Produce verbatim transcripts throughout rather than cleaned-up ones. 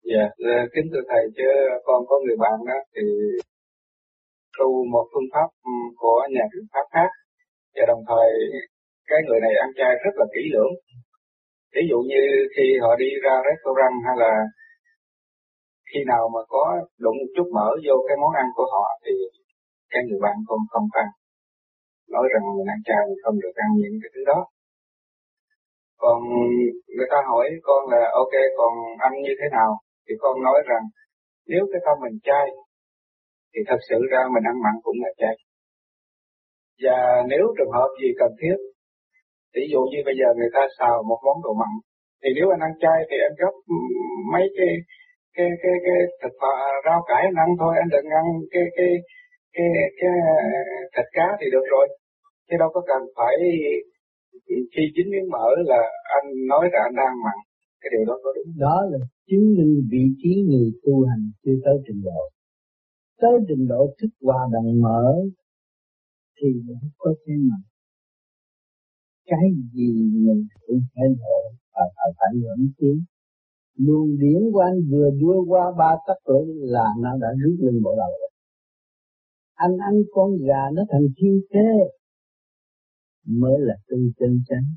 Dạ, yeah. Kính thưa thầy, chứ con có người bạn đó thì tu một phương pháp của nhà thuyết pháp khác, và đồng thời cái người này ăn chay rất là kỹ lưỡng. Ví dụ như khi họ đi ra restaurant hay là khi nào mà có đụng một chút mỡ vô cái món ăn của họ thì cái người bạn con không ăn, nói rằng mình ăn chay mình không được ăn những cái thứ đó. Còn người ta hỏi con là ok, còn ăn như thế nào? Thì con nói rằng nếu cái tâm mình chay thì thật sự ra mình ăn mặn cũng là chay. Và nếu trường hợp gì cần thiết, ví dụ như bây giờ người ta xào một món đồ mặn, thì nếu anh ăn chay thì anh gấp mấy cái cái cái cái thịt rau cải anh ăn thôi, anh đừng ăn cái cái cái cái thịt cá thì được rồi, chứ đâu có cần phải khi dính miếng mỡ là anh nói rằng anh đang mặn. Cái điều đó có đúng? Đó là chứng minh vị trí người tu hành chưa tới trình độ. Tới trình độ thức hòa đồng mỡ thì không có cái mà cái gì mình cũng phải hộ và phải phải nhận tiếng. Luồng điển của anh vừa đưa qua ba tấc lưỡi là nó đã rút lên bộ đầu rồi. Anh ăn con gà nó thành thiên thế mới là tu chân chánh.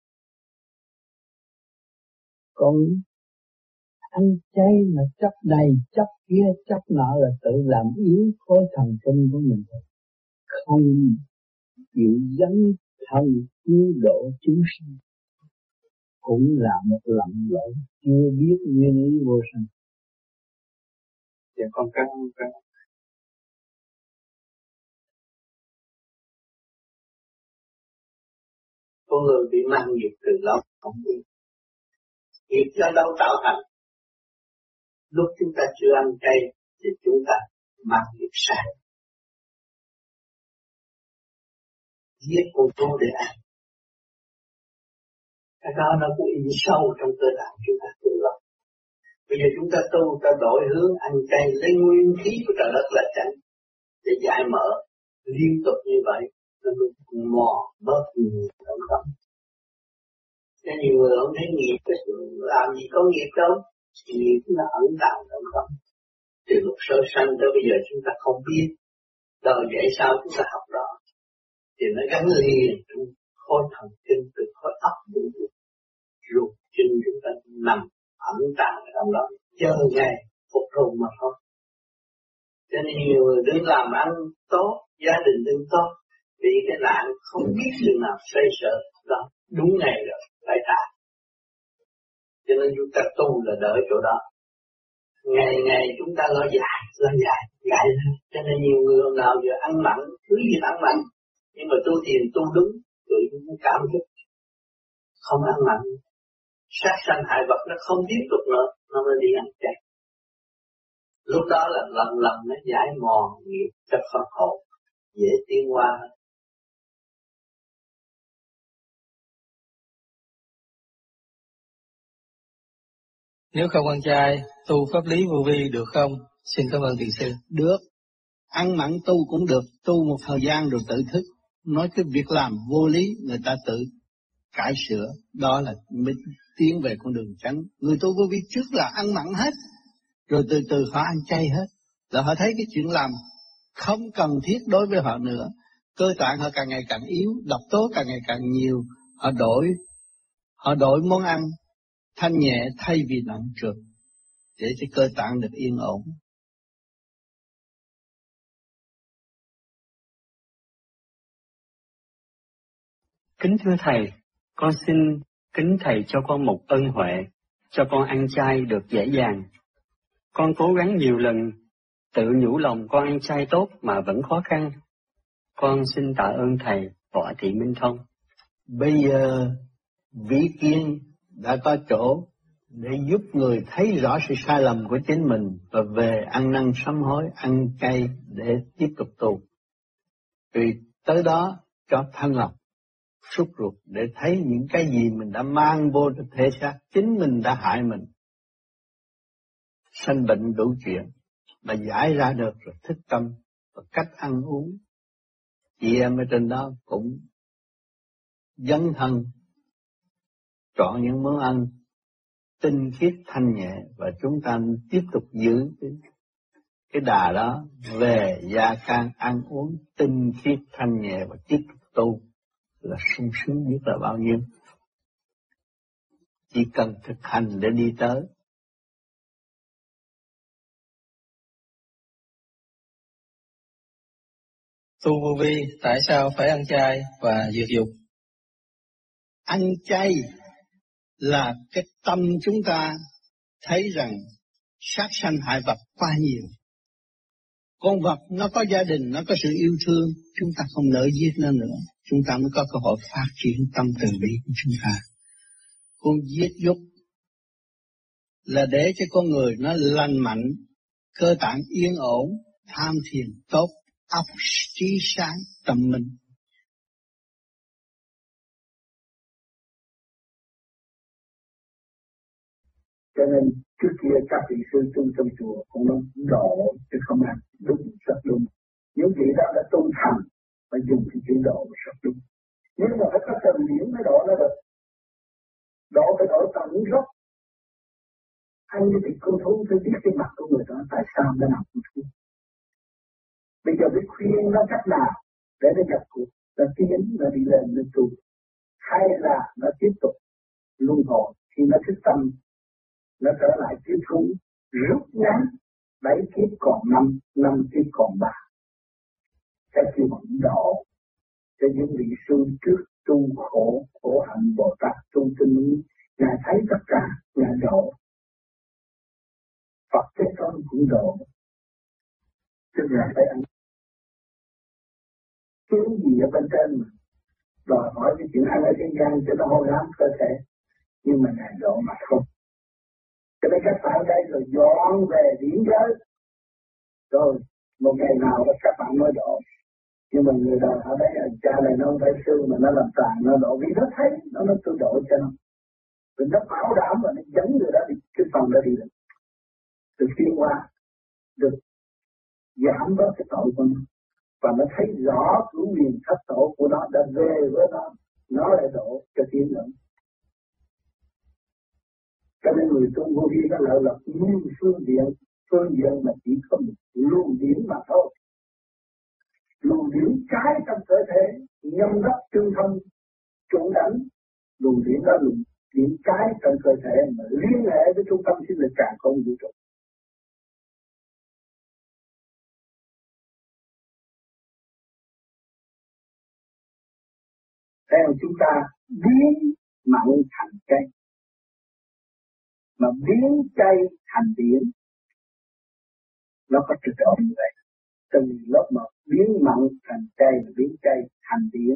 Còn ăn chay mà chấp này chấp kia chấp nọ là tự làm yếu khối thần kinh của mình, không chịu dấn thân cứu độ chúng sinh, cũng là một lầm lỗi chưa biết nguyên lý vô sanh. Dạ con cảm ơn. Con người bị mang nghiệp từ lâu không biết. Nghiệp do đâu tạo thành? Lúc chúng ta chưa ăn chay thì chúng ta mang nghiệp sai. Giết con thú để ăn. Cái đó nó cũng in sâu trong cơ thể chúng ta từ lâu. Bây giờ chúng ta tu, ta đổi hướng ăn chay, lấy nguyên khí của trời đất là chánh để giải mở. Liên tục như vậy, nó mới mò bớt nhiều động tâm. Cho nhiều người không thấy nghiệp, làm gì có nghiệp đâu. Nghiệp nó ẩn tàng động tâm. Từ lúc sơ sanh tới bây giờ chúng ta không biết. Đời vậy sao chúng ta học đó. Thì nó gắn liền trong khối thần kinh từ khối óc đến ruột chân chúng ta nằm ẩn tàng ở trong đó, chờ ngày phục hồi mà thôi. Cho nên nhiều người đứng làm ăn tốt, gia đình đứng tốt, vì cái nạn không biết chừng nào xoay sở đó, đúng ngày rồi phải trả. Cho nên chúng ta tu là đợi chỗ đó. Ngày ngày chúng ta lo dài, lo dài, dài lên. Cho nên nhiều người hôm nào giờ ăn mặn, cứ gì ăn mặn, nhưng mà tu thiền tu đúng, tự cũng cảm thức không ăn mặn. Sát sanh hại vật nó không tiếp tục nữa, nó mới đi ăn chay. Lúc đó là lần lần nó giải mòn nghiệp cho phần hồn, dễ tiến qua. Nếu không ăn chay, tu pháp lý vô vi được không? Xin cảm ơn thiền sư. Được, ăn mặn tu cũng được, tu một thời gian rồi tự thức. Nói cái việc làm vô lý, người ta tự cải sửa, đó là mới tiến về con đường chánh. Người tu vô vi trước là ăn mặn hết, rồi từ từ họ ăn chay hết, là họ thấy cái chuyện làm không cần thiết đối với họ nữa. Cơ tạng họ càng ngày càng yếu, độc tố càng ngày càng nhiều, họ đổi, họ đổi món ăn thanh nhẹ thay vì nặng trược, để cho cơ tạng được yên ổn. Kính thưa Thầy, con xin kính Thầy cho con một ân huệ, cho con ăn chay được dễ dàng. Con cố gắng nhiều lần, tự nhủ lòng con ăn chay tốt mà vẫn khó khăn. Con xin tạ ơn Thầy Võ Thị Minh Thông. Bây giờ Vĩ Kiên đã có chỗ để giúp người thấy rõ sự sai lầm của chính mình và về ăn năn sám hối, ăn chay để tiếp tục tu. Vì tới đó cho thanh lọc, xúc ruột để thấy những cái gì mình đã mang vô thể xác, chính mình đã hại mình. Sanh bệnh đủ chuyện, mà giải ra được rồi thức tâm và cách ăn uống. Chị em ở trên đó cũng dấn thân chọn những món ăn tinh khiết thanh nhẹ, và chúng ta tiếp tục giữ cái, cái đà đó về gia can ăn uống tinh khiết thanh nhẹ và tiếp tục tu là sung sướng biết là bao nhiêu. Chỉ cần thực hành để đi tới. Tu vô vi tại sao phải ăn chay và diệt dục? Ăn chay là cái tâm chúng ta thấy rằng sát sanh hại vật quá nhiều. Con vật nó có gia đình, nó có sự yêu thương, chúng ta không nỡ giết nó nữa, chúng ta mới có cơ hội phát triển tâm từ bi của chúng ta. Con giết dục là để cho con người nó lành mạnh, cơ tạng yên ổn, tham thiền tốt, óc trí sáng, tâm minh. Cho nên trước kia các vị sư tu trong chùa cũng nói độ chứ không ăn, đúng rất đúng. Những vị đó đã tu thành và dùng cái chữ độ rất đúng. Nhưng mà phải có cần điển mới độ nó được. Độ phải độ tận gốc. Anh như thịt con thú phải biết cái mặt của người đó tại sao nó nằm con thú. Bây giờ biết khuyên nó cách nào để nó nhập cuộc, nó tiến, nó đi lên, nó tu. Hay là nó tiếp tục luân hồi khi nó thức tâm, nó trở lại tiếp thu, rút ngắn, bảy kiếp còn năm, năm kiếp còn ba. Cái kêu bằng độ, cho những vị sư trước tu khổ, khổ hạnh Bồ Tát tu tinh lý, Ngài thấy tất cả, Ngài độ. Phật Thế Tôn cũng độ, tức là phải ăn. Cái gì ở bên trên mà, đòi hỏi cái chuyện ăn ở trên gian cho nó hôi hám cơ thể, nhưng mà Ngài độ mà không. Cho nên các bạn đây rồi dọn về điển giới. Rồi, một ngày nào đó các bạn mới độ. Nhưng mà người đời ở đây, cha này nó không phải sư mà nó làm tàn, nó độ vì nó thấy, nó nói tôi độ cho nó. Vì nó bảo đảm và nó dẫn người đó đi, cái phần đó đi được. Được tiến qua, được giảm bớt cái tội của nó. Và nó thấy rõ cứu quyền thất tổ của nó đã về với nó, nó lại độ cho tiến nữa. Cho nên người tu vô vi nó lợi lập nhiều phương diện, phương diện mà chỉ có một luồng điển mà thôi. Luồng điển trái trong cơ thể, nhâm đốc tương thông, trụ đảnh. Luồng điển đó luồng điển trái trong cơ thể mà liên hệ với trung tâm sinh lực càng không vũ trụ. Theo chúng ta biến mặn thành chay, mà biến chay thành điển, nó có trực độ như vậy. Từ lớp một biến mặn thành chay, biến chay thành điển.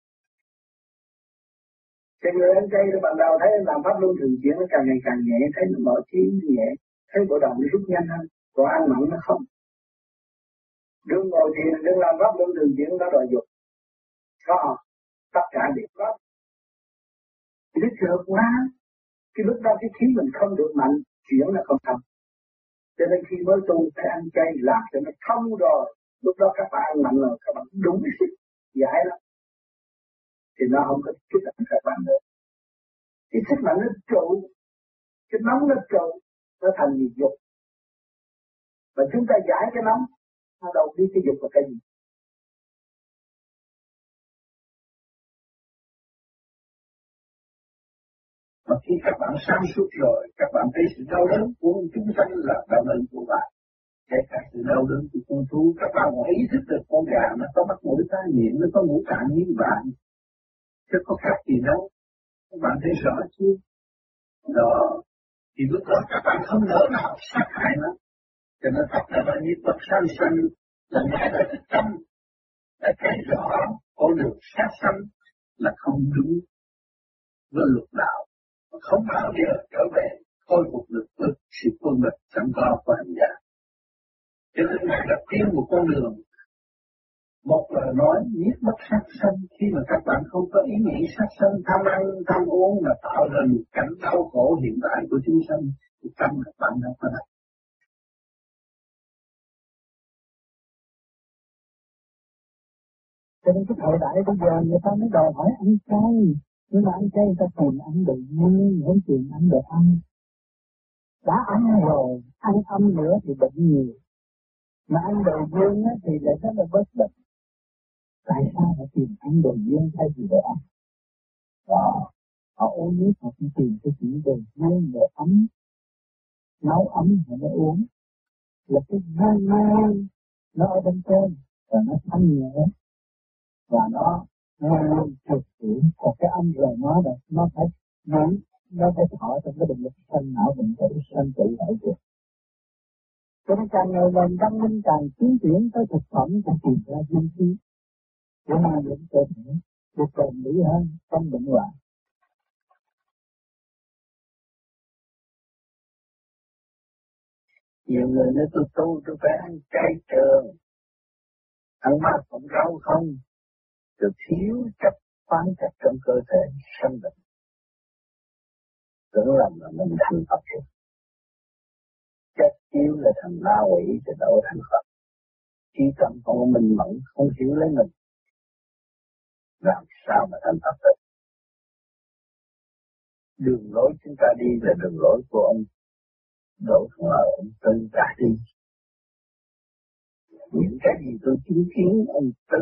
Cái người ăn chay nó ban đầu thấy làm pháp luân thường chuyển nó càng ngày càng nhẹ, thấy nó mở trí nhẹ, thấy bộ đầu nó rút nhanh hơn, còn ăn mặn nó không. Đừng ngồi thiền, đừng làm pháp luân thường chuyển nó đòi dục. Có không? Tất cả đều có. Nó trượt quá. Cái lúc đó cái khí mình không được mạnh, chuyển nó không thông. Cho nên khi mới tu phải ăn chay làm cho nó thông rồi. Lúc đó các bạn ăn mạnh rồi, các bạn đúng cái sức giải lắm. Thì nó không có kích động các bạn nữa. Cái sức mạnh nó trụ, cái nóng nó trụ, nó thành nhiệt dục. Và chúng ta giải cái nóng, nó đâu biết cái dục là cái gì. Mà khi các bạn sáng suốt rồi, các bạn thấy sự đau đớn của chúng sanh là đau đớn của bạn. Kể cả sự đau đớn của con thú, các bạn có ý thức được con gà nó có mắt mũi tai miệng, nó có ngũ tạng như bạn. Chứ có khác gì đâu. Các bạn thấy rõ chưa? Đó. Thì lúc đó các bạn không nỡ nào sát hại nó. Cho nên thật là bao nhiêu bậc sanh sanh là ngài đã thức tâm. Đã thấy rõ con đường sát sanh là không đúng với luật đạo. Không bao giờ trở về khôi phục được với sự quân bình sẵn có của hành giả. Cho nên ngài đã khuyên một con đường. Một lời nói giết mất sát sanh, khi mà các bạn không có ý nghĩ sát sanh, tham ăn, tham uống là tạo ra một cảnh đau khổ hiện tại của chúng sanh, thì tâm các bạn đã có đặt. Cho nên cái thời đại bây giờ người ta mới đòi hỏi ăn chay, nhưng mà ăn chay người ta tìm ăn đồ ngon, không tìm ăn đồ ăn. Đã ăn rồi, ăn âm nữa thì bệnh nhiều. Mà ăn đồ dương á, thì lại rất là bất bệnh. Tại sao họ tìm ăn đồ dương thay vì đồ ấm? Đó, họ uống nước họ cũng tìm cái chỉ đồ dương, đồ ấm, nấu ấm họ mới uống. Là cái gan gan nó ở bên trên và nó thanh nhẹ và nó nó luôn trực chuyển. Còn cái âm rồi nó là nó phải nó nó phải thọ trong cái định lực sanh não bệnh để sanh tự đại được. Cho nên càng ngày lần văn minh càng tiến triển tới thực phẩm càng tìm ra dinh khí để mang đến cơ thể được bền bỉ hơn trong bệnh hoạn. Nhiều người nói tôi tu tôi phải ăn chay trường, ăn mát không rau không, rồi thiếu chất khoáng chất trong cơ thể sanh bệnh. Tưởng lầm là mình thành Phật rồi. Chất chiếu là thành ma quỷ thì đâu thành Phật. Khi tâm không minh mẫn, không hiểu lấy mình, làm sao mà thành Phật được. Đường lối chúng ta đi là đường lối của ông Đỗ Thuận Lợi, ông Tư đã đi. Những cái gì tôi chứng kiến ông Tư,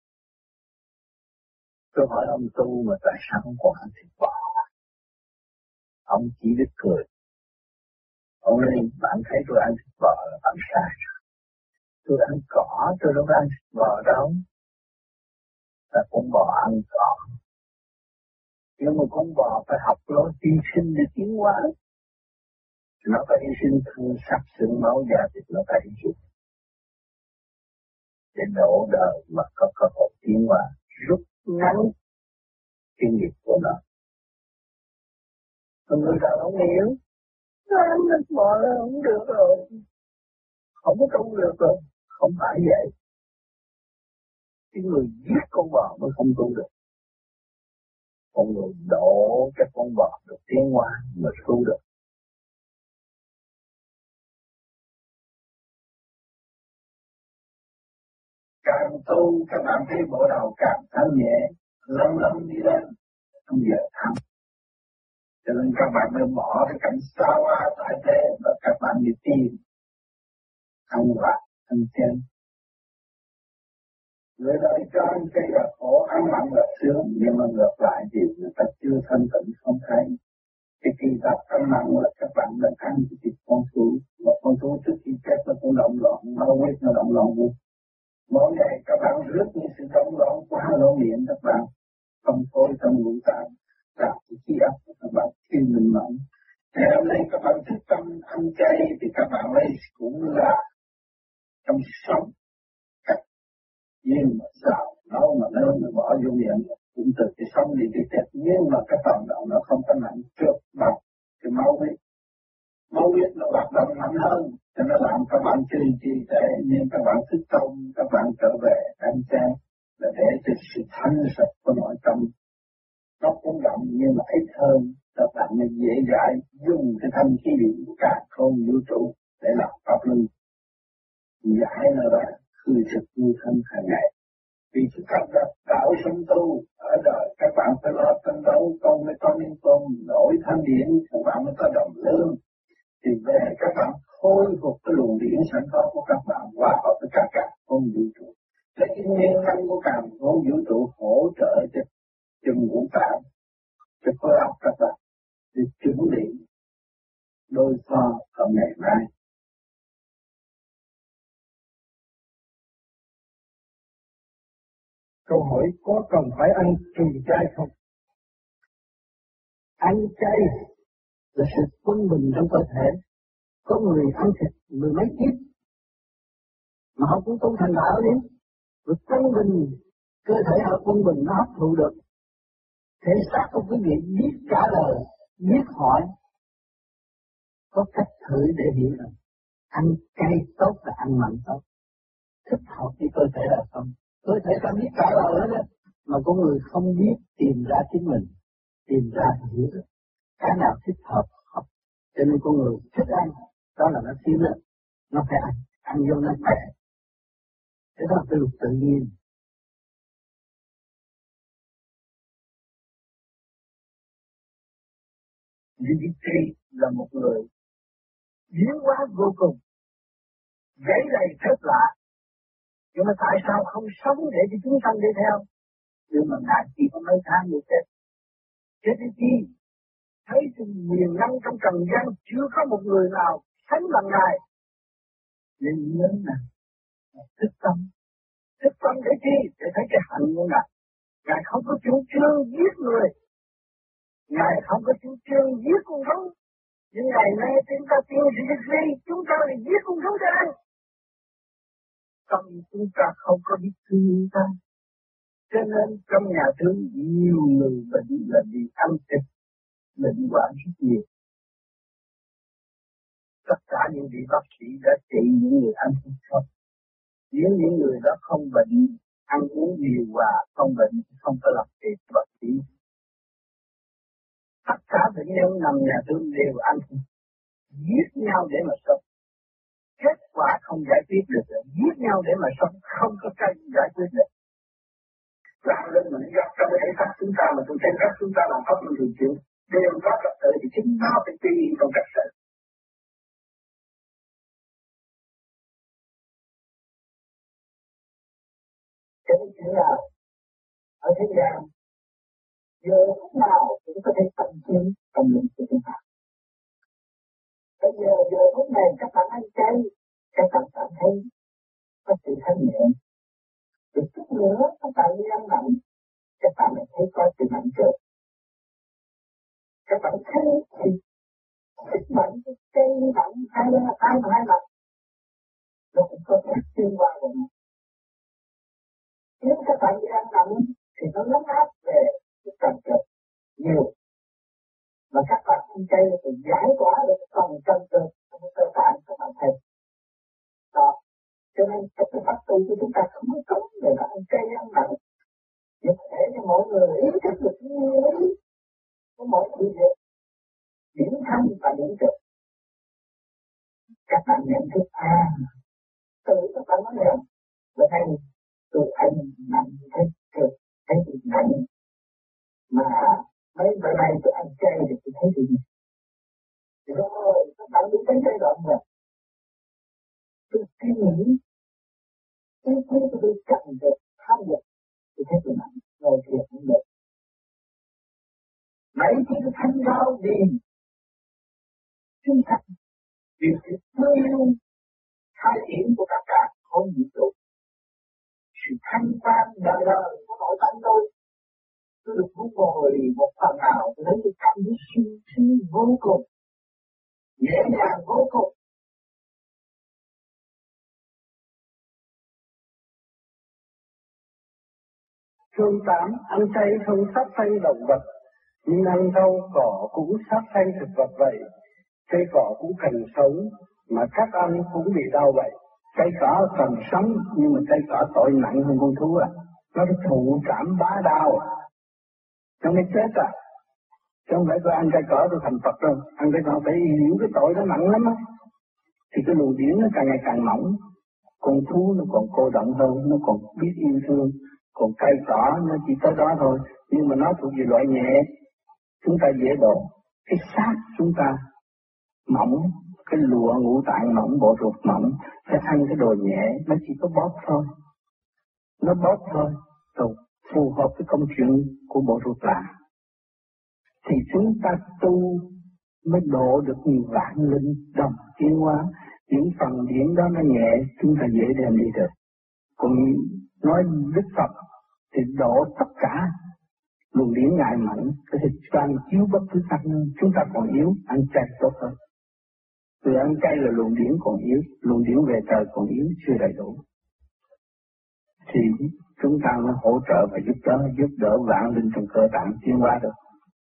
tôi hỏi ông tu mà tại sao không còn ăn thịt bò? Ông chỉ biết cười. Ông nói bạn thấy tôi ăn thịt bò là bạn sai rồi. Tôi ăn cỏ, tôi đâu có ăn thịt bò đâu. Là con bò ăn cỏ. Nhưng mà con bò phải học lối hy sinh để tiến hóa. Nó phải hy sinh thân sắc xương máu da thịt, nó phải hy sinh. Để độ đời mà có cơ hội tiến hóa, rút ngắn kinh nghiệm của nó. Còn người ta không hiểu. Nó ăn thịt bò là không được rồi. Không có tu được rồi. Không phải vậy. Cái người giết con bò mới không tu được. Con người đổ cho con bò được tiến hóa mới tu được. Càng tu các bạn thấy bộ đầu càng thanh nhẹ, lâm lâm đi lên, không giờ thăm. Cho nên các bạn mới bỏ cái cảnh xa hoa tại thế và các bạn đi tìm ăn vặt, ăn chen. Người đời cho ăn chay là khổ, ăn mặn là sướng, nhưng mà ngược lại thì người ta chưa thanh tịnh không thấy. Cái kỳ tập ăn mặn là các bạn đã ăn cái thịt con thú, và con thú trước khi chết nó cũng động loạn, nó huyết nó động loạn luôn. Mỗi ngày các bạn rước những sự động loạn qua lỗ miệng các bạn, không phối trong ngũ tạng, làm cái khí áp của các bạn khi mình mặn. Ngày hôm nay các bạn thức tâm ăn chay thì các bạn lấy cũng là trong sống cách nhưng mà sao nấu mà nấu mà bỏ vô miệng cũng từ cái sống đi cái chết, nhưng mà cái phần động nó không có nặng trượt bằng cái máu huyết. Máu huyết nó hoạt động mạnh hơn cho nó làm các bạn trì trì trệ, nhưng các bạn thức tâm các bạn trở về ăn chay là để cho sự thanh sạch của nội tâm nó cũng động nhưng mà ít hơn, các bạn mới dễ dãi dùng cái thanh khí điển của cả không vũ trụ để làm pháp luân giải nó ra khơi thực như thân hàng ngày. Vì chúng ta đã tạo sống tu ở đời, các bạn phải lo tranh đấu công với con liên tôn đổi thanh điển, các bạn mới có đồng lương. Thì về các bạn khôi phục cái luồng điển sẵn có của các bạn hòa hợp với cả cả không vũ trụ. Lấy cái nguyên năng của cả không vũ trụ hỗ trợ cho cho ngũ tạng, cho khối óc các bạn để chuẩn bị đối phó ở ngày mai. Câu hỏi có cần phải ăn trừ chay không? Ăn chay là sự quân bình trong cơ thể. Có người ăn thịt mười mấy kiếp mà họ cũng tu thành đạo đi. Rồi quân bình, cơ thể họ quân bình nó hấp thụ được. Thể xác của quý vị biết trả lời, biết hỏi. Có cách thử để hiểu rằng ăn chay tốt là ăn mặn tốt. Thích hợp với cơ thể là không. Cơ thể ta biết trả lời đó, mà có người không biết tìm ra chính mình, tìm ra thì hiểu được. Cái nào thích hợp, hợp. Cho nên con người thích ăn, đó là nó thiếu lên, nó phải ăn, ăn vô nó khỏe. Cái đó là luật tự nhiên. Dimitri là một người biến hóa vô cùng, gãy đầy thất lạ. Nhưng mà tại sao không sống để cho chúng sanh đi theo? Nhưng mà Ngài chỉ có mấy tháng như thế. Thế thì chi? Thấy trên miền năm trong trần gian chưa có một người nào sánh bằng Ngài. Nên nhớ là thức tâm. Thức tâm để chi? Để thấy cái hạnh của Ngài. Ngài không có chủ trương giết người. Ngài không có chủ trương giết con thú. Nhưng ngày nay chúng ta tiêu diệt gì? Chúng ta lại giết con thú ra đây. Tâm chúng ta không có biết thương ta. Cho nên trong nhà thương nhiều người bệnh là vì ăn thịt, bệnh hoạn rất nhiều. Tất cả những vị bác sĩ đã trị những người ăn thịt không. Nếu những người đó không bệnh, ăn uống điều hòa, không bệnh, không có làm việc bác sĩ. Tất cả bệnh nhân nằm nhà thương đều ăn thịt, giết nhau để mà sống. Kết quả không giải quyết được, giết nhau để mà sống, không có cách giải quyết được. Làm lên mình gặp trong cái thể xác chúng ta mà trong thể xác chúng ta làm pháp luân thường chuyển, đều có trật tự thì chính nó phải tùy trong trật tự. Cho nên chuyện là ở thế gian, giờ lúc nào cũng có thể tận chiến trong lĩnh của chúng ta. Bây giờ giờ lúc này các bạn ăn chay, các bạn cảm thấy có sự thanh nhẹ. Rồi chút nữa các bạn đi ăn mặn, các bạn lại thấy có sự mạnh trợ. Các bạn thấy thì sức mạnh cái cây mặn hai bên hai mà hai mặt nó cũng có thể xuyên qua của nó. Nếu các bạn đi ăn mặn thì nó lấn áp về cái trần trượt nhiều. Mà các bạn ăn chay thì giải tỏa được phần trần trượt trong cơ bản các bạn thấy. Đó. Cho nên cái pháp tu của chúng ta không có cấm để là ăn chay ăn mặn. Để thể cho mọi người ý thức được cái nguyên lý của mọi sự việc. Điểm thanh và điểm trực. Các bạn nhận thức à, tự các bạn nói rằng bữa nay tôi ăn nặng thấy trực, thấy gì nặng. Mà mấy bữa nay tôi ăn chay thì tôi thấy gì. Rồi các bạn đi đến giai đoạn rồi. Tôi suy nghĩ, tôi thấy tôi cần được tham dự. Tôi thấy tôi nặng, ngồi thiệt cũng được. Mấy khi tôi thanh rau đi, chúng ta vì sự thương yêu, khai triển của các bạn không bị trụ. Sự thanh quan đời đời của nội tâm tôi. Tôi được muốn ngồi một phần nào, tôi thấy tôi cảm thấy sung sướng vô cùng, nhẹ nhàng vô cùng. Thương tám, ăn chay không sát sanh động vật, nhưng ăn rau cỏ cũng sát sanh thực vật vậy. Cây cỏ cũng cần sống, mà các ăn cũng bị đau vậy. Cây cỏ cần sống, nhưng mà cây cỏ tội nặng hơn con thú à. Nó thụ cảm bá đau à. Nó mới chết à. Chứ không phải tôi ăn cây cỏ tôi thành Phật đâu. Ăn cây cỏ phải hiểu cái tội nó nặng lắm á. Thì cái luồng điển nó càng ngày càng mỏng. Con thú nó còn cô động hơn, nó còn biết yêu thương. Còn cây cỏ nó chỉ tới đó thôi. Nhưng mà nó thuộc về loại nhẹ. Chúng ta dễ độ. Cái xác chúng ta mỏng, cái lụa ngũ tạng mỏng, bộ ruột mỏng, phải ăn cái đồ nhẹ, nó chỉ có bóp thôi. Nó bóp thôi, rồi phù hợp với công chuyện của bộ ruột là. Thì chúng ta tu mới độ được nhiều vạn linh đồng tiến hóa. Những phần điển đó nó nhẹ, chúng ta dễ đem đi được. Còn nói Đức Phật thì độ tất cả luồng điển ngại mạnh, có thể toàn chiếu bất cứ pháp nơi. Chúng ta còn yếu, ăn chay tốt hơn. Từ ăn chay là luồng điển còn yếu, luồng điển về trời còn yếu, chưa đầy đủ. Thì chúng ta mới hỗ trợ và giúp đỡ, giúp đỡ vạn linh trong cơ tạng tiến hóa được.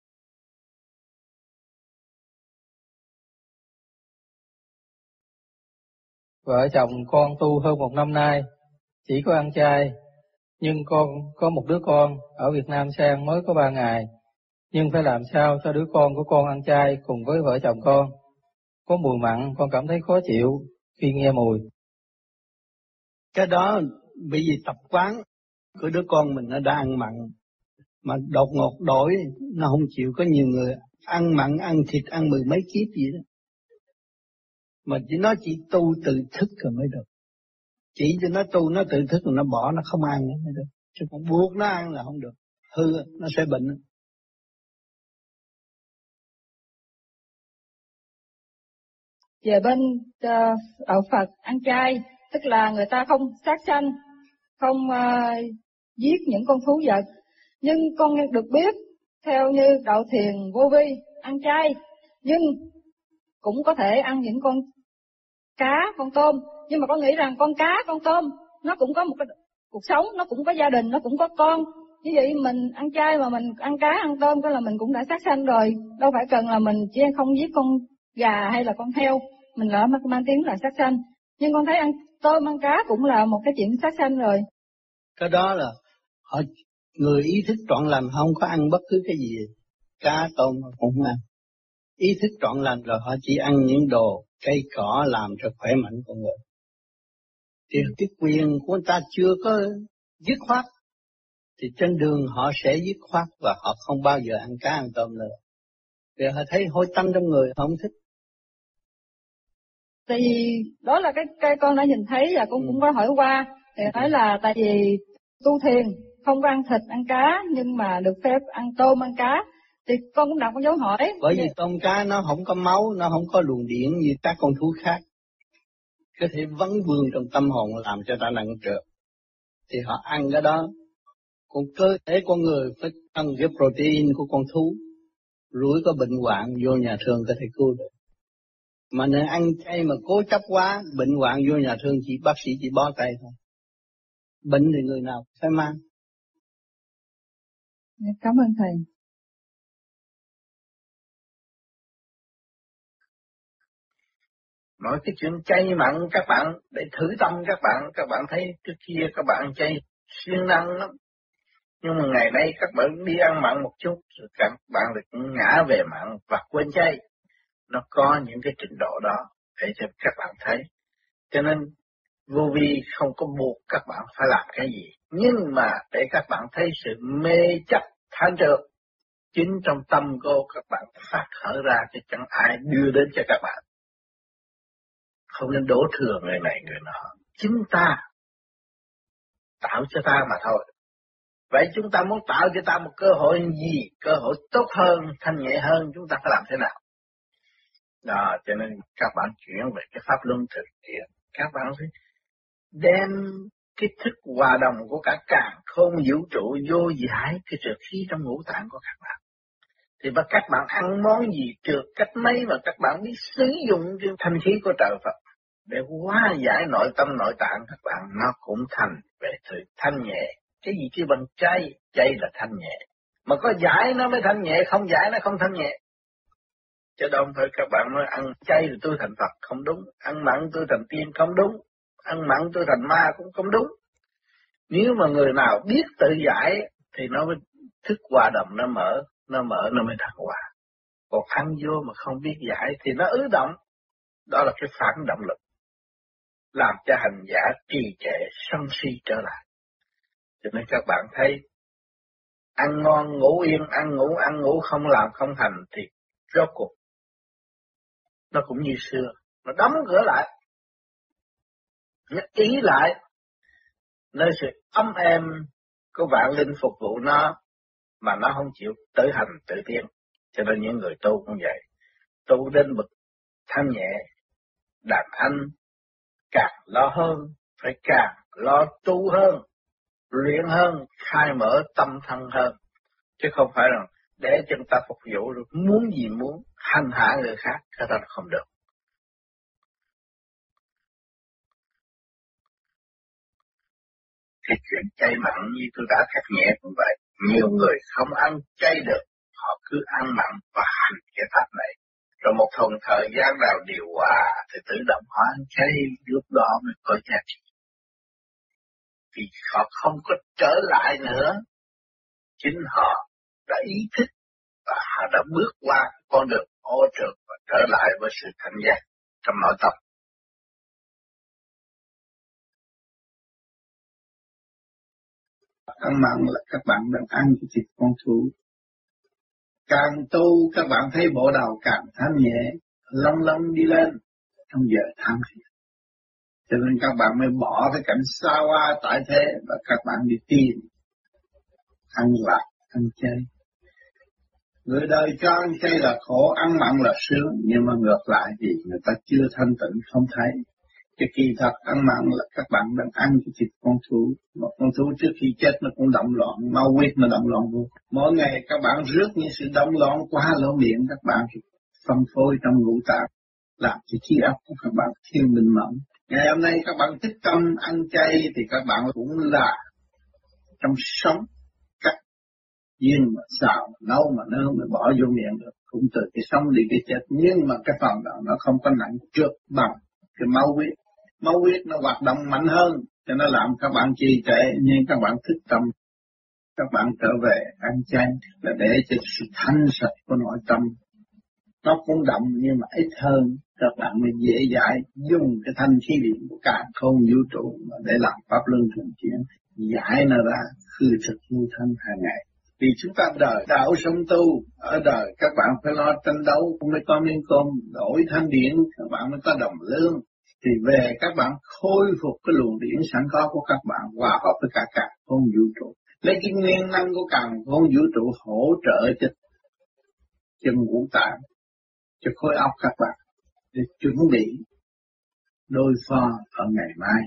Vợ chồng con tu hơn một năm nay, chỉ có ăn chay, nhưng con có một đứa con ở Việt Nam sang mới có ba ngày, nhưng phải làm sao cho đứa con của con ăn chay cùng với vợ chồng con. Có mùi mặn, con cảm thấy khó chịu khi nghe mùi. Cái đó bởi vì tập quán của đứa con mình nó đã ăn mặn, mà đột ngột đổi, nó không chịu. Có nhiều người ăn mặn, ăn thịt, ăn mười mấy kiếp gì đó. Mà chỉ nó chỉ tu tự thức rồi mới được. Chỉ cho nó tu nó tự thức rồi nó bỏ, nó không ăn nữa mới được. Chứ còn buộc nó ăn là không được. Hư nó sẽ bệnh. Về bên uh, đạo Phật ăn chay, tức là người ta không sát sanh, không uh, giết những con thú vật. Nhưng con được biết, theo như đạo Thiền Vô Vi, ăn chay, nhưng cũng có thể ăn những con cá, con tôm. Nhưng mà con nghĩ rằng con cá, con tôm, nó cũng có một cái cuộc sống, nó cũng có gia đình, nó cũng có con. Như vậy mình ăn chay mà mình ăn cá, ăn tôm, cái là mình cũng đã sát sanh rồi. Đâu phải cần là mình chỉ không giết con gà hay là con heo, mình lỡ mang tiếng là sát sanh. Nhưng con thấy ăn tôm, ăn cá cũng là một cái chuyện sát sanh rồi. Cái đó là họ người ý thức trọn lành không có ăn bất cứ cái gì, cá tôm cũng không ăn. Ý thức trọn lành rồi họ chỉ ăn những đồ cây cỏ làm cho khỏe mạnh con người. Thì cái quyền của người ta chưa có dứt khoát, thì trên đường họ sẽ dứt khoát và họ không bao giờ ăn cá ăn tôm nữa. Vì họ thấy hôi tanh trong người họ không thích. Tại vì đó là cái, cái con đã nhìn thấy và con ừ. cũng có hỏi qua, thì nói là tại vì tu thiền không có ăn thịt, ăn cá, nhưng mà được phép ăn tôm, ăn cá. Thì con cũng đặt con dấu hỏi. Bởi vì tôm cá nó không có máu, nó không có luồng điện như các con thú khác. Có thể vấn vương trong tâm hồn làm cho ta nặng trược. Thì họ ăn cái đó. Còn cơ thể con người phải ăn cái protein của con thú. Rủi có bệnh hoạn vô nhà thương có thể cứu được. Mà nếu ăn chay mà cố chấp quá, bệnh hoạn vô nhà thương chỉ bác sĩ chỉ bó tay thôi. Bệnh thì người nào phải mang. Cảm ơn thầy. Nói cái chuyện chay mặn các bạn để thử tâm các bạn, các bạn thấy trước kia các bạn chay siêng năng lắm. Nhưng mà ngày nay các bạn đi ăn mặn một chút, rồi các bạn được ngã về mặn và quên chay. Nó có những cái trình độ đó để cho các bạn thấy. Cho nên Vô Vi không có buộc các bạn phải làm cái gì, nhưng mà để các bạn thấy sự mê chấp tham trược chính trong tâm của các bạn phát khởi ra, chứ chẳng ai đưa đến cho các bạn. Không nên đổ thừa người này người nọ, chính ta tạo cho ta mà thôi. Vậy chúng ta muốn tạo cho ta một cơ hội gì, cơ hội tốt hơn, thanh nhẹ hơn, chúng ta phải làm thế nào? Đó, cho nên các bạn chuyển về cái pháp luân thực hiện, các bạn phải đem cái thức hòa đồng của cả càn khôn vũ trụ vô giải cái trượt khí trong ngũ tạng của các bạn. Thì mà các bạn ăn món gì trượt cách mấy mà các bạn biết sử dụng cái thanh khí của trời Phật để hóa giải nội tâm nội tạng các bạn, nó cũng thành về sự thanh nhẹ. Cái gì kêu bằng chay, chay là thanh nhẹ. Mà có giải nó mới thanh nhẹ, không giải nó không thanh nhẹ. Chứ đâu phải các bạn nói ăn chay thì tôi thành Phật, không đúng. Ăn mặn tôi thành tiên, không đúng. Ăn mặn tôi thành ma cũng không đúng. Nếu mà người nào biết tự giải thì nó mới thức hòa đồng, nó mở, nó mở nó mới thăng hòa. Còn ăn vô mà không biết giải thì nó ứ động. Đó là cái phản động lực, làm cho hành giả trì trệ, sân si trở lại. Cho nên các bạn thấy, ăn ngon ngủ yên, ăn ngủ ăn ngủ không làm không hành thì rốt cuộc nó cũng như xưa, nó đóng cửa lại, nó ý lại, nơi sự ấm êm của vạn linh phục vụ nó, mà nó không chịu tự hành tự tiến. Cho nên những người tu cũng vậy, tu đến bậc thanh nhẹ, đàn anh càng lo hơn, phải càng lo tu hơn, luyện hơn, khai mở tâm thân hơn, chứ không phải rằng để cho người ta phục vụ rồi muốn gì muốn hành hạ người khác, cái đó là không được. Cái chuyện chay mặn như tôi đã cắt nhẹ cũng vậy, nhiều người không ăn chay được, họ cứ ăn mặn và hành cái pháp này, rồi một thuần thời gian nào điều hòa thì tự động họ ăn chay, lúc đó mới có giá trị. Vì họ không có trở lại nữa, chính họ đã ý thức và họ đã bước qua con đường ô trượt và trở lại với sự thanh giác trong nội tâm. Ăn mặn là các bạn đang ăn cái thịt con thú. Càng tu các bạn thấy bộ đầu càng thanh nhẹ, long long đi lên. trong giờ tham thiền. Cho nên các bạn mới bỏ cái cảnh xa hoa tại thế và các bạn đi tìm ăn lạc, ăn chay. Người đời cho ăn chay là khổ, ăn mặn là sướng, nhưng mà ngược lại thì người ta chưa thanh tịnh không thấy. Cái kỳ thật ăn mặn là các bạn đang ăn cái thịt con thú, một con thú trước khi chết nó cũng động loạn, mau huyết nó động loạn vô. Mỗi ngày các bạn rước những sự động loạn qua lỗ miệng các bạn phân phối trong ngũ tạng, làm cho trí óc của các bạn thiếu minh mẫn. Ngày hôm nay các bạn tích tâm ăn chay thì các bạn cũng là trong sống cắt viên mà xào nấu mà nấu mà bỏ vô miệng được, cũng từ cái sống đi cái chết, nhưng mà cái phần đó nó không có nặng trước bằng cái máu huyết. Máu huyết nó hoạt động mạnh hơn, cho nó làm các bạn trì trệ, nhưng các bạn thức tâm, các bạn trở về ăn chay là để cho sự thanh sạch của nội tâm. Nó cũng động nhưng mà ít hơn, các bạn mới dễ dãi dùng cái thanh khí điện của cả không vũ trụ để làm pháp luân thường chuyển, giải nó ra khư thực lưu thanh hàng ngày. Vì chúng ta đời đạo sống tu, ở đời các bạn phải lo tranh đấu, mới có miếng cơm, đổi thanh điển, các bạn mới có đồng lương. Thì về các bạn khôi phục cái luồng điển sẵn có của các bạn hòa hợp với cả cả không vũ trụ. Lấy cái nguyên năng của cả không vũ trụ hỗ trợ cho chân ngũ tạng, cho khối óc các bạn, để chuẩn bị đối phó ở ngày mai.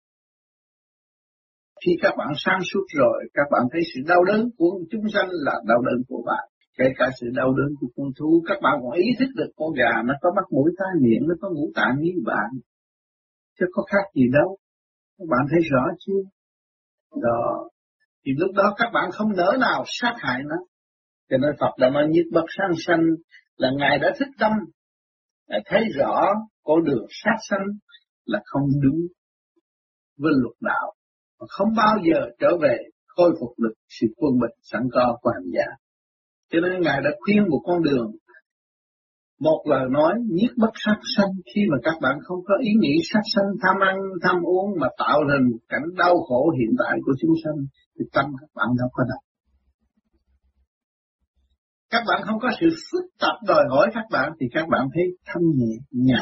Khi các bạn sáng suốt rồi, các bạn thấy sự đau đớn của chúng sanh là đau đớn của bạn. Kể cả sự đau đớn của con thú, các bạn còn ý thức được con gà nó có mắt mũi tai miệng, nó có ngũ tạng như bạn. Chứ có khác gì đâu. Các bạn thấy rõ chưa? Đó. Thì lúc đó các bạn không nỡ nào sát hại nó. Cho nên Phật đã nói nhất bất sát sanh là Ngài đã thức tâm, Ngài thấy rõ con đường sát sanh là không đúng với luật đạo, mà không bao giờ trở về khôi phục được sự quân bình sẵn có của hành giả. Cho nên Ngài đã khuyên một con đường, một lời nói nhiếp bất sát sanh. Khi mà các bạn không có ý nghĩ sát sanh, tham ăn, tham uống mà tạo ra một cảnh đau khổ hiện tại của chúng sanh, thì tâm các bạn đâu có động. Các bạn không có sự phức tạp đòi hỏi các bạn thì các bạn thấy thanh nhẹ, nhàn.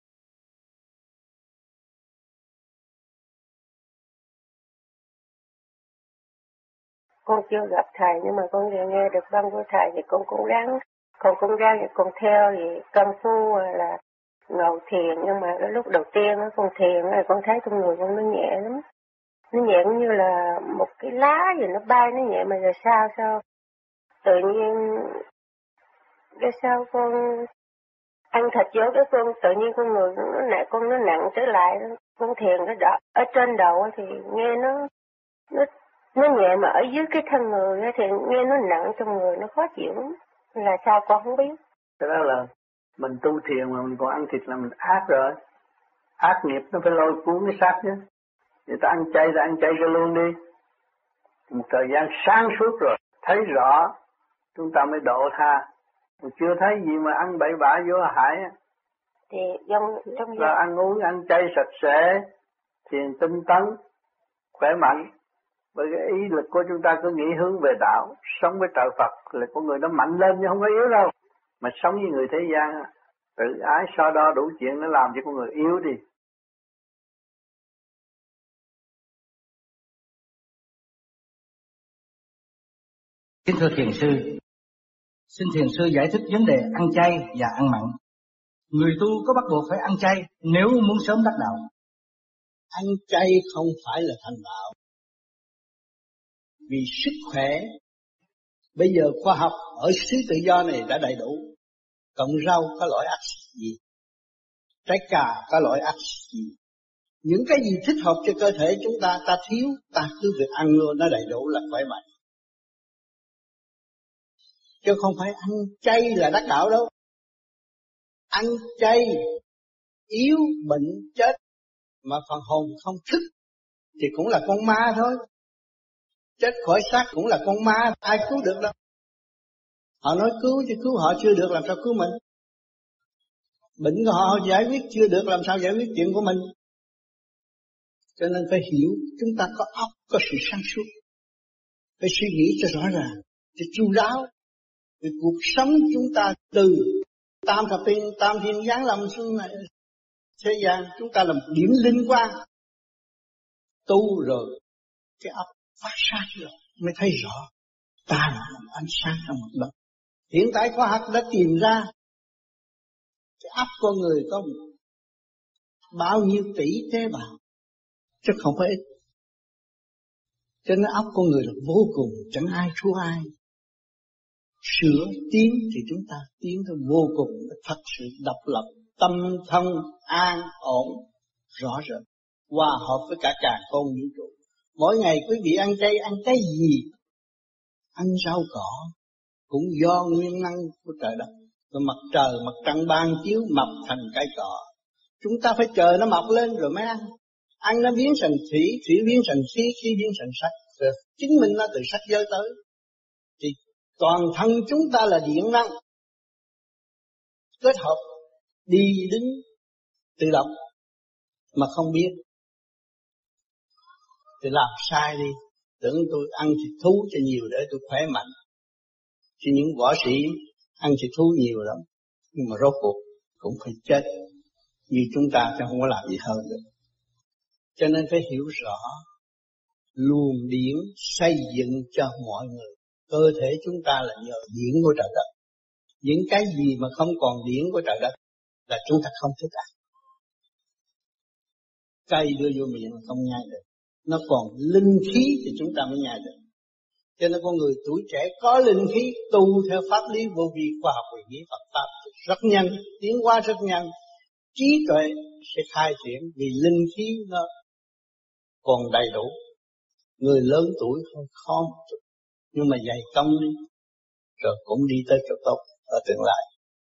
Con chưa gặp thầy nhưng mà con nghe nghe được văn của thầy thì con cũng ráng, con cũng ráng thì con theo thì công phu là ngồi thiền, nhưng mà cái lúc đầu tiên á con thiền rồi con thấy trong người con nó nhẹ lắm, nó nhẹ cũng như là một cái lá gì nó bay nó nhẹ, mà giờ sao sao tự nhiên cái sao con ăn thịt vô cái con tự nhiên con người nó nặng, con nó nặng trở lại, con thiền cái đó ở trên đầu thì nghe nó nó nó nhẹ, mà ở dưới cái thân người thì nghe nó nặng trong người, nó khó chịu lắm. Là sao con không biết. Thế đó là mình tu thiền mà mình còn ăn thịt là mình ác rồi. Ác nghiệp nó phải lôi cuốn cái xác chứ. Người ta ăn chay thì ăn chay cho luôn đi. Một thời gian sáng suốt rồi, thấy rõ, chúng ta mới độ tha. Mà chưa thấy gì mà ăn bậy bạ vô hại. Thì trong, trong là ăn uống, ăn chay sạch sẽ, thiền tinh tấn, khỏe mạnh. Bởi cái ý lực của chúng ta cứ nghĩ hướng về đạo, sống với trời Phật là con người nó mạnh lên chứ không có yếu đâu. Mà sống với người thế gian, tự ái so đo đủ chuyện nó làm cho con người yếu đi. Kính thưa thiền sư, xin thiền sư giải thích vấn đề ăn chay và ăn mặn. Người tu có bắt buộc phải ăn chay nếu muốn sớm đắc đạo? Ăn chay không phải là thành đạo. Vì sức khỏe, bây giờ khoa học ở xứ tự do này đã đầy đủ. Cộng rau có loại axit gì, trái cà có loại axit gì, những cái gì thích hợp cho cơ thể chúng ta, ta thiếu, ta cứ việc ăn luôn, nó đầy đủ là khỏe mạnh. Chứ không phải ăn chay là đắc đạo đâu. Ăn chay yếu bệnh chết, mà phần hồn không thức thì cũng là con ma thôi. Chết khỏi xác cũng là con ma, ai cứu được đâu. Họ nói cứu chứ cứu họ chưa được, làm sao cứu mình. Bệnh của họ giải quyết chưa được, làm sao giải quyết chuyện của mình. Cho nên phải hiểu chúng ta có óc, có sự sáng suốt, phải suy nghĩ cho rõ ràng, cho chu đáo. Vì cuộc sống chúng ta từ tam thập thiên, tam thiên giáng lâm xuống này, Thế gian chúng ta là một điểm linh quang. Tu rồi cái óc phát sáng rồi mới thấy rõ ta là một ánh sáng trong một đất. Hiện tại khoa học đã tìm ra cái óc con người có bao nhiêu tỷ tế bào chứ không phải ít. Cho nên óc con người là vô cùng, chẳng ai thua ai. Sửa tiến thì chúng ta tiến tới vô cùng, thật sự độc lập, tâm thân an ổn rõ rệt, hòa hợp với cả càn khôn vũ trụ. Mỗi ngày quý vị ăn chay, ăn cái gì? Ăn rau cỏ cũng do nguyên năng của trời đất. Rồi mặt trời, mặt trăng ban chiếu mọc thành cây cỏ. Chúng ta phải chờ nó mọc lên rồi mới ăn. Ăn nó biến thành thủy, thủy biến thành khí, khí biến thành sắt. Rồi chính mình nó từ sắc giới tới. Thì toàn thân chúng ta là điện năng kết hợp đi đứng tự động mà không biết thì làm sai đi. Tưởng tôi ăn thịt thú cho nhiều để tôi khỏe mạnh. Chứ những võ sĩ ăn thịt thú nhiều lắm, nhưng mà rốt cuộc cũng phải chết như chúng ta, chứ không có làm gì hơn được. Cho nên phải hiểu rõ luồng điển xây dựng cho mọi người. Cơ thể chúng ta là nhờ điển của trời đất. Những cái gì mà không còn điển của trời đất là chúng ta không thích ăn. Cây đưa vô miệng mà không nhai được. Nó còn linh khí thì chúng ta mới nhai được. Cho nên con người tuổi trẻ có linh khí, tu theo pháp lý vô vi khoa học về nghĩa Phật pháp rất nhanh, tiến hóa rất nhanh. Trí tuệ sẽ khai triển vì linh khí nó còn đầy đủ. Người lớn tuổi hơi khó một chút, nhưng mà dày công đi, rồi cũng đi tới chỗ tốt ở tương lai.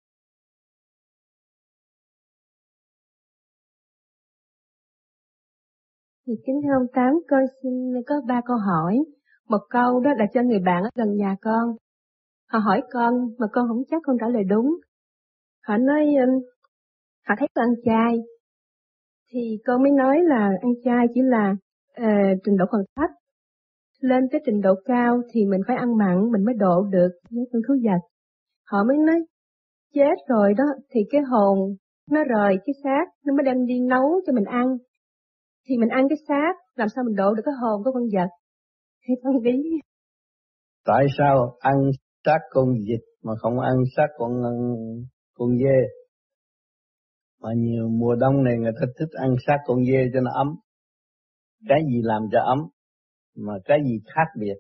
Thì kính thưa ông Tám, con xin có ba câu hỏi. Một câu đó là cho người bạn ở gần nhà con. Họ hỏi con mà con không chắc con trả lời đúng. Họ nói um, họ thấy con ăn chay. Thì con mới nói là ăn chay chỉ là uh, trình độ còn thấp. Lên tới trình độ cao thì mình phải ăn mặn mình mới độ được những con thú vật. Họ mới nói chết rồi đó thì cái hồn nó rời cái xác, nó mới đem đi nấu cho mình ăn. Thì mình ăn cái xác, làm sao mình độ được cái hồn của con vật? Hay con lý? Tại sao ăn xác con vịt mà không ăn xác con con dê? Mà nhiều mùa đông này người ta thích ăn xác con dê cho nó ấm. Cái gì làm cho ấm, mà cái gì khác biệt.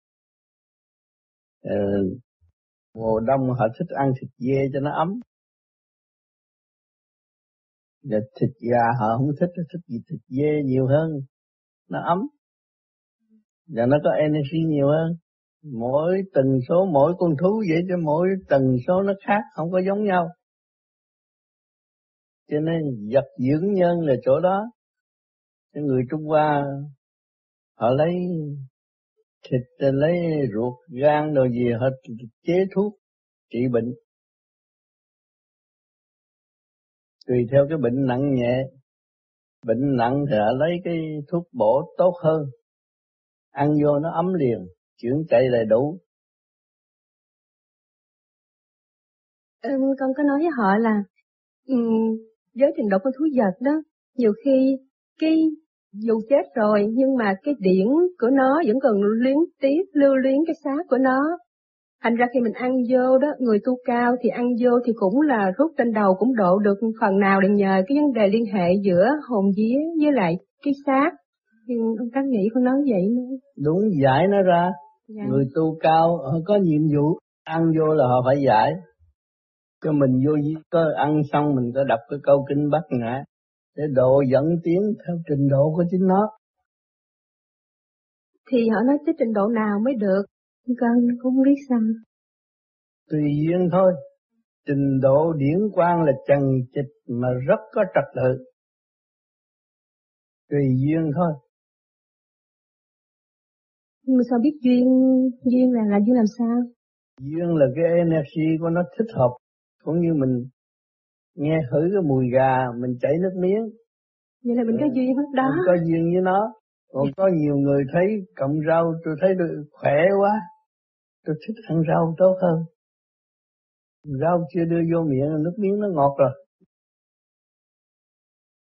Ờ, mùa đông họ thích ăn thịt dê cho nó ấm. Và thịt gà họ không thích, thích gì thịt dê nhiều hơn, nó ấm. Và nó có energy nhiều hơn. Mỗi tần số, mỗi con thú vậy cho mỗi tần số nó khác, không có giống nhau. Cho nên vật dưỡng nhân là chỗ đó. Cái người Trung Hoa họ lấy thịt, lấy ruột, gan rồi gì họ chế thuốc trị bệnh. Tùy theo cái bệnh nặng nhẹ. Bệnh nặng thì họ lấy cái thuốc bổ tốt hơn. Ăn vô nó ấm liền, chuyển chạy đầy đủ. Ừ, con có nói với họ là um, với trình độ con thú vật đó, nhiều khi cái dù chết rồi nhưng mà cái điển của nó vẫn còn luyến tiếp, lưu luyến cái xác của nó. Thành ra khi mình ăn vô đó, người tu cao thì ăn vô thì cũng là rút trên đầu cũng độ được phần nào để nhờ cái vấn đề liên hệ giữa hồn vía với lại cái xác. Nhưng ông Tám nghĩ con nói vậy nữa. Đúng, giải nó ra. Dạ. Người tu cao họ có nhiệm vụ ăn vô là họ phải giải. Cho mình vô có ăn xong mình có đọc cái câu kinh Bát Nhã để độ dẫn tiến theo trình độ của chính nó. Thì họ nói tới trình độ nào mới được, con không biết sao. Tùy duyên thôi. Trình độ điển quang là chằng chịt mà rất có trật tự. Tùy duyên thôi. Nhưng mà sao biết duyên, duyên là là duyên làm sao? Duyên là cái energy của nó thích hợp. Cũng như mình nghe thử cái mùi gà, mình chảy nước miếng. Vậy là mình có duyên lúc đó. Mình có duyên với nó. Còn có nhiều người thấy cộng rau, tôi thấy tôi khỏe quá. Tôi thích ăn rau tốt hơn. Rau chưa đưa vô miệng, nước miếng nó ngọt rồi.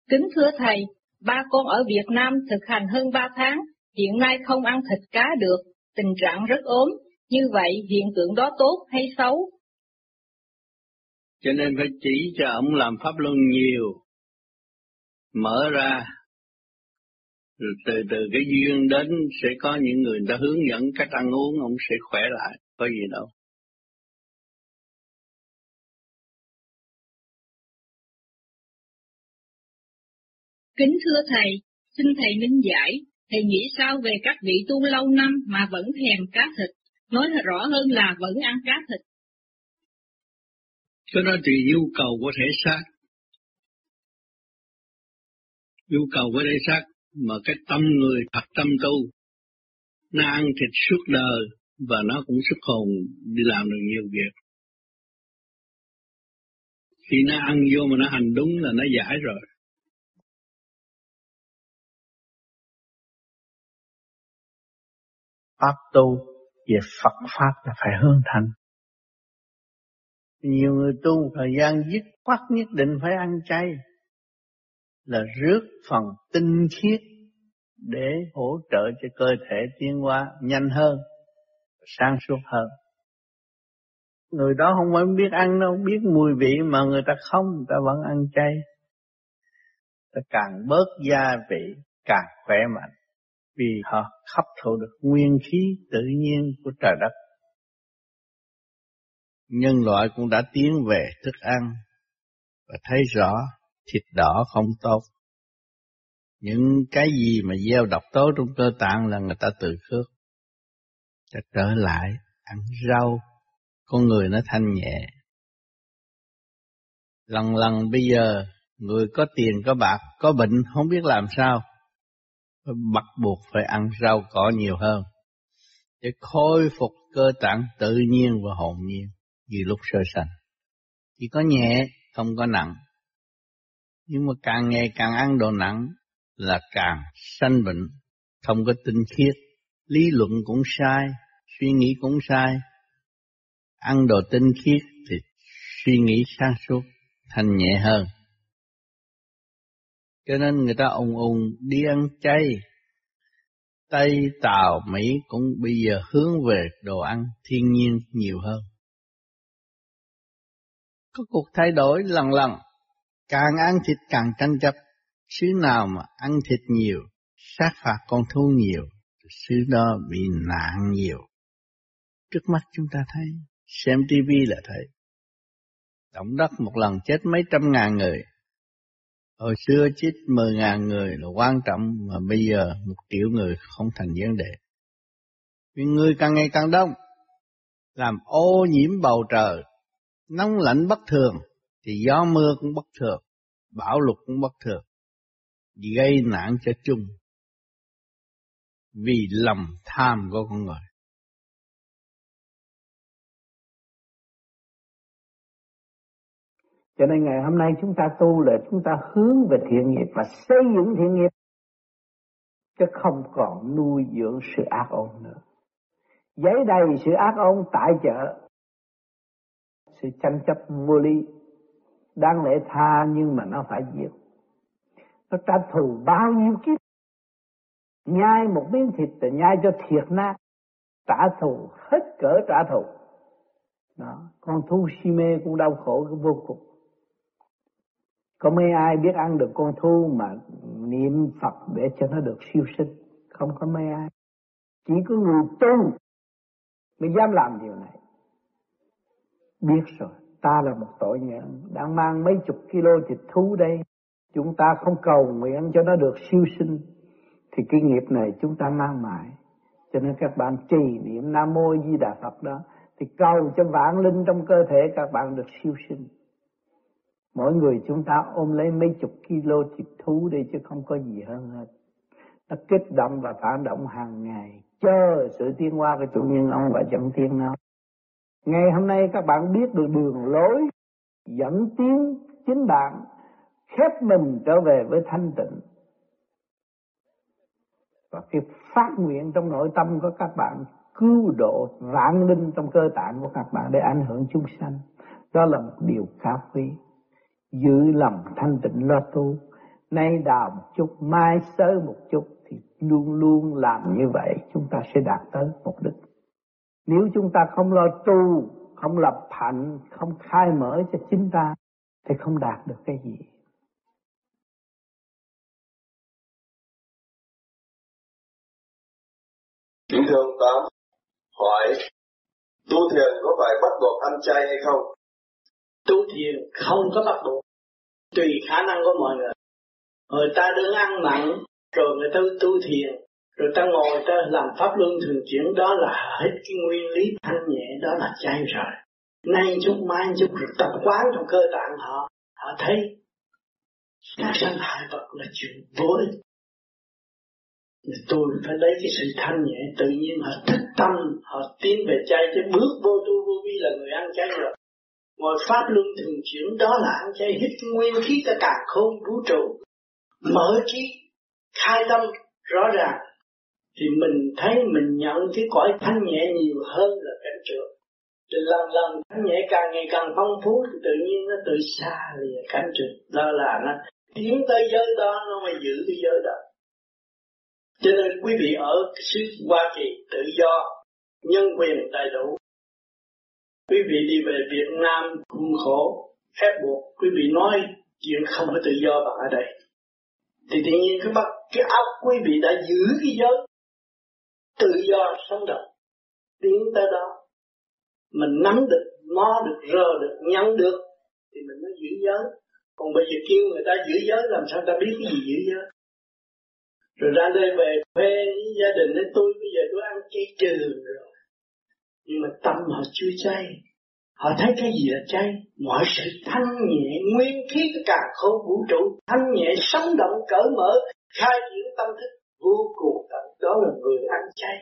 Kính thưa Thầy, ba con ở Việt Nam thực hành hơn ba tháng, hiện nay không ăn thịt cá được, tình trạng rất ốm. Như vậy hiện tượng đó tốt hay xấu? Cho nên phải chỉ cho ông làm pháp luân nhiều, mở ra, rồi từ từ cái duyên đến sẽ có những người đã hướng dẫn cách ăn uống, ông sẽ khỏe lại, có gì đâu. Kính thưa Thầy, xin Thầy minh giải, Thầy nghĩ sao về các vị tu lâu năm mà vẫn thèm cá thịt, nói rõ hơn là vẫn ăn cá thịt? Cái đó tùy nhu cầu của thể xác. Nhu cầu của thể xác, mà cái tâm người thật tâm tu, nó ăn thịt suốt đời, và nó cũng xuất hồn đi làm được nhiều việc. Khi nó ăn vô mà nó hành đúng là nó giải rồi. Pháp tu về Phật Pháp là phải hướng thành. Nhiều người tu thời gian dứt khoát nhất định phải ăn chay, là rước phần tinh khiết để hỗ trợ cho cơ thể tiến hóa nhanh hơn, sáng suốt hơn. Người đó không phải biết ăn đâu, biết mùi vị mà người ta không, người ta vẫn ăn chay. Ta càng bớt gia vị, càng khỏe mạnh, vì họ hấp thụ được nguyên khí tự nhiên của trời đất. Nhân loại cũng đã tiến về thức ăn và thấy rõ thịt đỏ không tốt. Những cái gì mà gieo độc tố trong cơ tạng là người ta tự khước. Ta trở lại ăn rau, con người nó thanh nhẹ. Lần lần bây giờ người có tiền có bạc, có bệnh không biết làm sao, bắt buộc phải ăn rau cỏ nhiều hơn để khôi phục cơ tạng tự nhiên và hồn nhiên như lúc sơ sanh. Chỉ có nhẹ, không có nặng. Nhưng mà càng ngày càng ăn đồ nặng là càng sanh bệnh, không có tinh khiết, lý luận cũng sai, suy nghĩ cũng sai. Ăn đồ tinh khiết thì suy nghĩ sáng suốt, thanh nhẹ hơn. Cho nên người ta ùng ùng đi ăn chay. Tây, Tàu, Mỹ cũng bây giờ hướng về đồ ăn thiên nhiên nhiều hơn. Có cuộc thay đổi lần lần, càng ăn thịt càng tranh chấp. Xứ nào mà ăn thịt nhiều, sát phạt con thú nhiều, xứ đó bị nạn nhiều. Trước mắt chúng ta thấy, xem tivi là thấy. Động đất một lần chết mấy trăm ngàn người. Hồi xưa chết mười ngàn người là quan trọng, mà bây giờ một triệu người không thành vấn đề. Vì người càng ngày càng đông, làm ô nhiễm bầu trời, nóng lạnh bất thường, thì gió mưa cũng bất thường, bão lụt cũng bất thường, gây nạn cho chung. Vì lòng tham của con người. Cho nên ngày hôm nay chúng ta tu là chúng ta hướng về thiện nghiệp và xây dựng thiện nghiệp, chứ không còn nuôi dưỡng sự ác ôn nữa. Giấy đầy sự ác ôn tại chợ, sự tranh chấp vô lý, đáng lẽ tha nhưng mà nó phải giết. Nó trả thù bao nhiêu kiếp, nhai một miếng thịt thì nhai cho thiệt nát, trả thù hết cỡ trả thù. Đó, con thú si mê cũng đau khổ vô cùng. Có mấy ai biết ăn được con thú mà niệm Phật để cho nó được siêu sinh? Không có mấy ai. Chỉ có người tu mới dám làm điều này. Biết rồi, ta là một tội nhân, đang mang mấy chục kilo thịt thú đây. Chúng ta không cầu nguyện cho nó được siêu sinh, thì cái nghiệp này chúng ta mang mãi. Cho nên các bạn trì niệm Nam Mô Di Đà Phật đó, thì cầu cho vạn linh trong cơ thể các bạn được siêu sinh. Mỗi người chúng ta ôm lấy mấy chục kilo thịt thú đi chứ không có gì hơn hết. Nó kích động và phản động hàng ngày, chờ sự tiến hóa của chủ nhân ông và dẫn tiến nó. Ngày hôm nay các bạn biết được đường lối, dẫn tiến chính bạn, khép mình trở về với thanh tịnh. Và cái phát nguyện trong nội tâm của các bạn cứu độ vạn linh trong cơ tạng của các bạn để ảnh hưởng chúng sanh. Đó là một điều cao quý. Giữ lòng thanh tịnh lo tu, nay đào một chút, mai xới một chút, thì luôn luôn làm như vậy chúng ta sẽ đạt tới mục đích. Nếu chúng ta không lo tu, không lập hạnh, không khai mở cho chính ta thì không đạt được cái gì. Kính thưa ông Tám, hỏi tu thiền có phải bắt buộc ăn chay hay không? Tu thiền không có bắt buộc, tùy khả năng của mọi người. Người ta đừng ăn mặn, rồi người ta tu thiền, rồi ta ngồi ta làm pháp luân thường chuyển, đó là hết cái nguyên lý thanh nhẹ, đó là chay rồi. Nay chút mai chút rồi tập quán trong cơ tạng họ, họ thấy sát sanh hại vật là chuyện vô ích. Tôi phải lấy cái sự thanh nhẹ, tự nhiên họ thức tâm, họ tiến về chay, chứ bước vô tu vô vi là người ăn chay rồi. Ngồi pháp luân thường chuyển, đó là ăn chay, hít nguyên khí cả càn khôn vũ trụ, mở trí, khai tâm rõ ràng, thì mình thấy mình nhận cái cõi thanh nhẹ nhiều hơn là cảnh trường. Thì lần lần thanh nhẹ càng ngày càng phong phú, thì tự nhiên nó tự xa lìa cảnh trường. Đó là nó tiến tới giới đó, nó mới giữ cái giới đó. Cho nên quý vị ở xứ Hoa Kỳ tự do, nhân quyền đầy đủ. Quý vị đi về Việt Nam khốn khổ, ép buộc, quý vị nói chuyện không có tự do bằng ở đây. Thì tự nhiên cái bắt cái óc quý vị đã giữ cái giới tự do sống động, tiến tới đó. Mình nắm được, mò được, rờ được, nhận được thì mình mới giữ giới. Còn bây giờ kêu người ta giữ giới, làm sao ta biết cái gì giữ giới? Rồi ra đây về thuê gia đình nói tôi bây giờ tôi ăn chay trường rồi. Nhưng mà tâm họ chưa chay. Họ thấy cái gì là chay? Mọi sự thanh nhẹ, nguyên khí của cả khối vũ trụ, thanh nhẹ, sống động, cởi mở, khai triển tâm thức vô cùng tận. Đó là người ăn chay.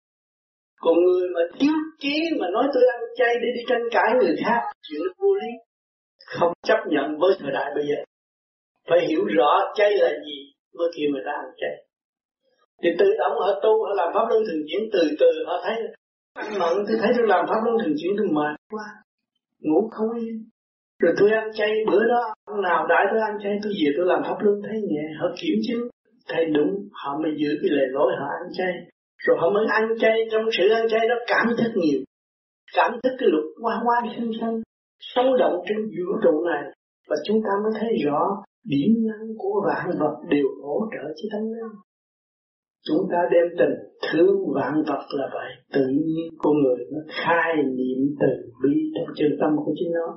Còn người mà thiếu chí mà nói tôi ăn chay để đi tranh cãi người khác, chuyện vô lý. Không chấp nhận với thời đại bây giờ. Phải hiểu rõ chay là gì mới kêu người ta ăn chay. Thì tự động họ tu, họ làm pháp luân thường chuyển, từ từ họ thấy ăn mặn, tôi thấy tôi làm pháp luân thường chuyển tôi mệt quá, ngủ không yên. Rồi tôi ăn chay, bữa đó ông nào đãi tôi ăn chay, tôi về tôi làm pháp luân thấy nhẹ, họ kiểm chứng thấy đúng, họ mới giữ cái lề lối họ ăn chay. Rồi họ mới ăn chay, trong sự ăn chay đó cảm thức nhiều, cảm thức cái luật hoa hoa sinh sinh, sống động trên vũ trụ này, và chúng ta mới thấy rõ điểm năng của vạn vật đều hỗ trợ cho thánh nhân. Chúng ta đem tình thương vạn vật là vậy, tự nhiên con người nó khai niệm từ bi trong chân tâm của chính nó.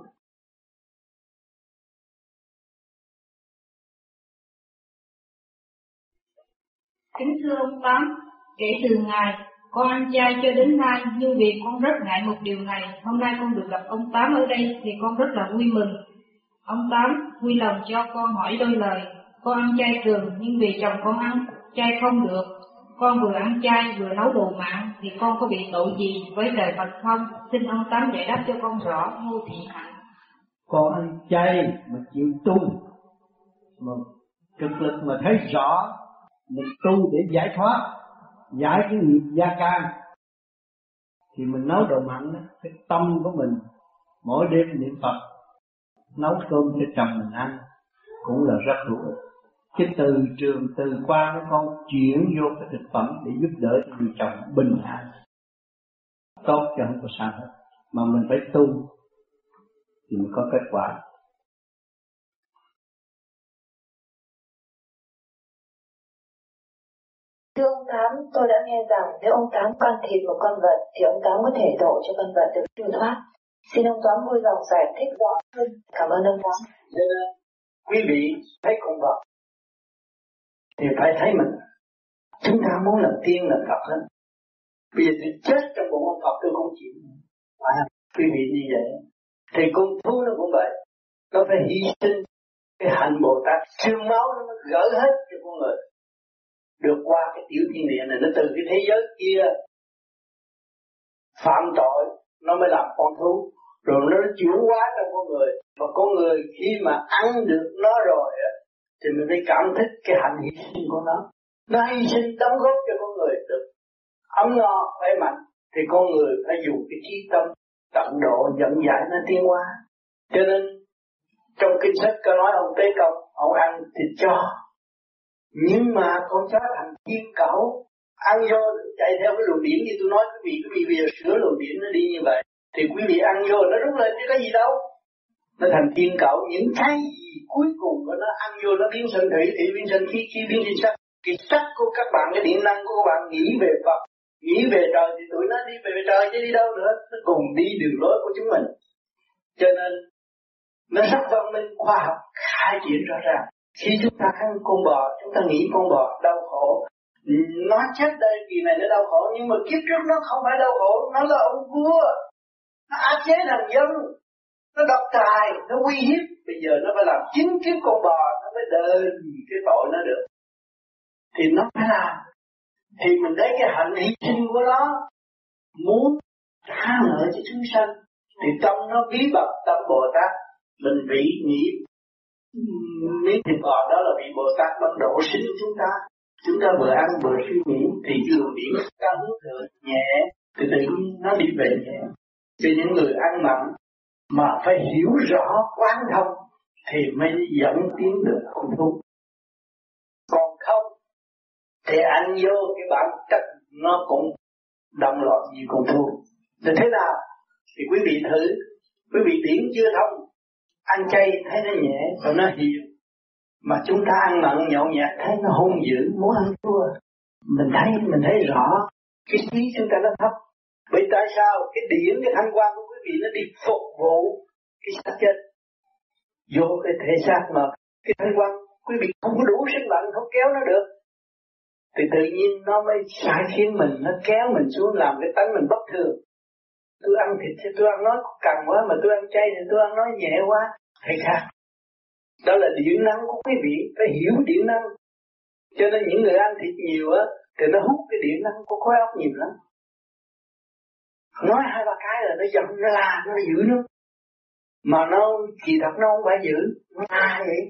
Kính thưa ông Tám, kể từ ngày con ăn chay cho đến nay, nhưng vì con rất ngại một điều này, hôm nay con được gặp ông Tám ở đây thì con rất là vui mừng. Ông Tám vui lòng cho con hỏi đôi lời. Con ăn chay trường, nhưng vì chồng con ăn chay không được, con vừa ăn chay vừa nấu đồ mặn, thì con có bị tội gì với trời Phật không? Xin ông Tám giải đáp cho con rõ. Ngô Thị Hạnh. Con ăn chay mà chịu tu, mà cực lực mà thấy rõ, mình tu để giải thoát, giải cái nghiệp gia can, thì mình nấu đồ mặn đó, cái tâm của mình mỗi đêm niệm Phật, nấu cơm cho chồng mình ăn cũng là rất hữu ích. Cái từ trường từ qua của con chuyển vô cái thực phẩm để giúp đỡ cho người chồng bình an, tốt cho không có sao hết. Mà mình phải tu thì mới có kết quả. Thưa ông Tám, tôi đã nghe rằng nếu ông Tám can thiệp một con vật thì ông Tám có thể độ cho con vật được siêu thoát. Xin ông Tám vui lòng giải thích rõ hơn. Cảm ơn ông Tám. Nên quý vị thấy con vật thì phải thấy mình. Chúng ta muốn làm tiên làm Phật hết. Bây giờ tôi chết trong bụng ông Phật tôi không chịu. Phải không? Quý vị như vậy. Thì con thú nó cũng vậy. Nó phải hy sinh cái hạnh Bồ Tát. Xương máu nó mới gỡ hết cho con người. Được qua cái tiểu thiên địa này, nó từ cái thế giới kia phạm tội nó mới làm con thú, rồi nó chuyển hóa trong con người, và con người khi mà ăn được nó rồi thì mình mới cảm thức cái hạnh hy sinh của nó. Nó hy sinh đóng góp cho con người được ấm no khỏe mạnh, thì con người phải dùng cái trí tâm tận độ dẫn giải nó tiến hóa. Cho nên Trong kinh sách có nói ông Tế Công, ông ăn thịt chó. Nhưng mà con chó thành thiên cẩu, ăn vô chạy theo cái luồng điển như tôi nói quý vị, quý vị bây giờ sửa luồng điển nó đi như vậy. Thì quý vị ăn vô nó rút lên chứ có gì đâu. Nó thành thiên cẩu, những cái gì cuối cùng của nó ăn vô nó biến sinh thủy, thì biến sinh khí, khí biến sinh sắc. Cái sắc của các bạn, cái điện năng của các bạn nghĩ về Phật, nghĩ về trời thì tụi nó đi về trời chứ đi đâu nữa. Nó cùng đi đường lối của chúng mình. Cho nên nó rất văn minh khoa học khai triển rõ ràng. Khi chúng ta ăn con bò, chúng ta nghĩ con bò đau khổ, nó chết đây kỳ này nó đau khổ, nhưng mà kiếp trước nó không phải đau khổ, nó là ông vua, nó áp chế thằng dân, nó độc tài, nó uy hiếp. Bây giờ nó phải làm chính kiếp con bò, nó mới đền cái tội nó được. Thì nó phải làm. Thì mình lấy cái hạnh hy sinh của nó, muốn trả nợ cho chúng sanh, thì tâm nó ví bậc tâm Bồ Tát. Mình vị nghĩ miếng thịt bò đó là vị Bồ Tát bắt độ sinh chúng ta. Chúng ta vừa ăn vừa suy nghĩ thì đường điển ta hướng thượng nhẹ, thì tự nhiên nó đi về nhẹ. Cho những người ăn mặn mà phải hiểu rõ quán thông thì mới dẫn tiến được con thú. Còn không thì ăn vô cái bản chất nó cũng đồng loạt như con thú. Thì thế nào? Thì quý vị thử, quý vị điển chưa thông, ăn chay thấy nó nhẹ và nó hiền, mà chúng ta ăn mặn nhậu nhạt thấy nó hung dữ, muốn ăn chua. Mình thấy, mình thấy rõ cái trí chúng ta nó thấp. Bởi tại sao? Cái điển, cái thanh quan của quý vị nó đi phục vụ cái xác chết. Vô cái thể xác mà cái thanh quan quý vị không có đủ sức mạnh, không kéo nó được, thì tự nhiên nó mới sai khiến mình, nó kéo mình xuống làm cái tánh mình bất thường. Tôi ăn thịt thì tôi ăn nói cằn quá, mà tôi ăn chay thì tôi ăn nói nhẹ quá. Hay khác. Đó là điện năng của quý vị, phải hiểu điện năng. Cho nên những người ăn thịt nhiều á, thì nó hút cái điện năng của khối óc nhiều lắm. Nói hai ba cái là nó giận, nó la, nó giữ nó. Mà nó kỳ thật nó không phải giữ, nó la vậy.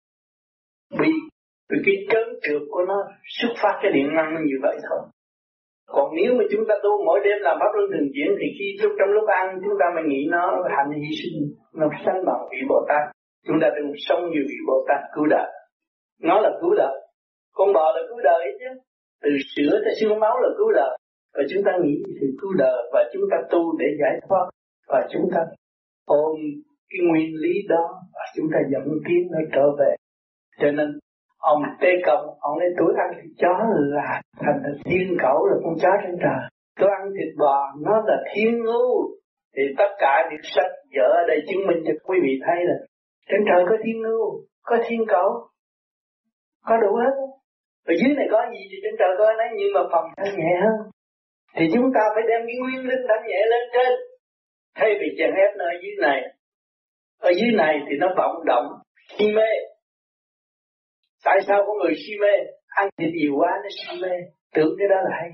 Vì, vì cái trớn trượt của nó xuất phát cái điện năng nó như vậy thôi. Còn nếu mà chúng ta tu mỗi đêm làm pháp luân thường chuyển thì khi lúc trong lúc ăn chúng ta mới nghĩ nó hành hy sinh, nó sanh bằng vị Bồ Tát. Chúng ta đừng sống như vị Bồ Tát cứu đời. Nó là cứu đời. Con bò là cứu đời chứ. Từ sữa tới xương máu là cứu đời. Và chúng ta nghĩ sự cứu đời và chúng ta tu để giải thoát. Và chúng ta ôm cái nguyên lý đó và chúng ta dẫn tiến nó trở về. Cho nên ông Tế Công, ông lấy tuổi ăn thịt chó là thành là thiên cẩu, là con chó trên trời. Tôi ăn thịt bò, nó là thiên ngu. Thì tất cả những sách vở ở đây chứng minh cho quý vị thấy là trên trời có thiên ngu, có thiên cẩu, có đủ hết. Ở dưới này có gì thì trên trời có nấy, nhưng mà phần thanh nhẹ hơn. Thì chúng ta phải đem cái nguyên linh thanh nhẹ lên trên, thay vì chèn ép nó ở dưới này. Ở dưới này thì nó vọng động, si mê. Tại sao có người si mê? Ăn thịt nhiều quá nó si mê, tưởng cái đó là hay.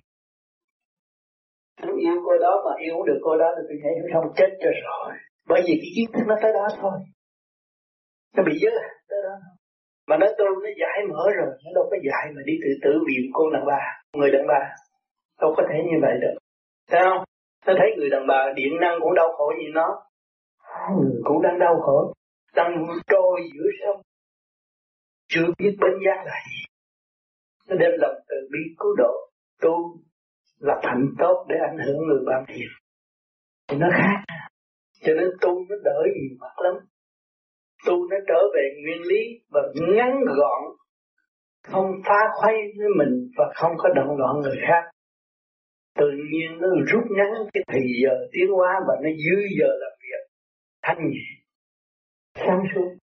Tôi yêu cô đó mà yêu không được cô đó thì tôi nhảy không chết cho rồi. Bởi vì cái kiến thức nó tới đó thôi. Nó bị giới hạn tới đó. Mà nói tôi nó giải mở rồi, nó đâu có giải mà đi tự tử vì cô đàn bà, người đàn bà. Đâu có thể như vậy được. Thấy không? Nó thấy người đàn bà điện năng cũng đau khổ như nó. Người cũng đang đau khổ, đang trôi giữa sông. Chưa biết bên giác là gì. Nó đem lòng từ bi cứu độ, tu lập hạnh tốt để ảnh hưởng người bạn thiệt. Thì nó khác. Cho nên tu nó đỡ nhiều mặt lắm. Tu nó trở về nguyên lý và ngắn gọn, không phá khuấy với mình và không có động loạn người khác. Tự nhiên nó rút ngắn cái thời giờ tiến hóa và nó dư giờ làm việc thanh nhẹ, sáng suốt.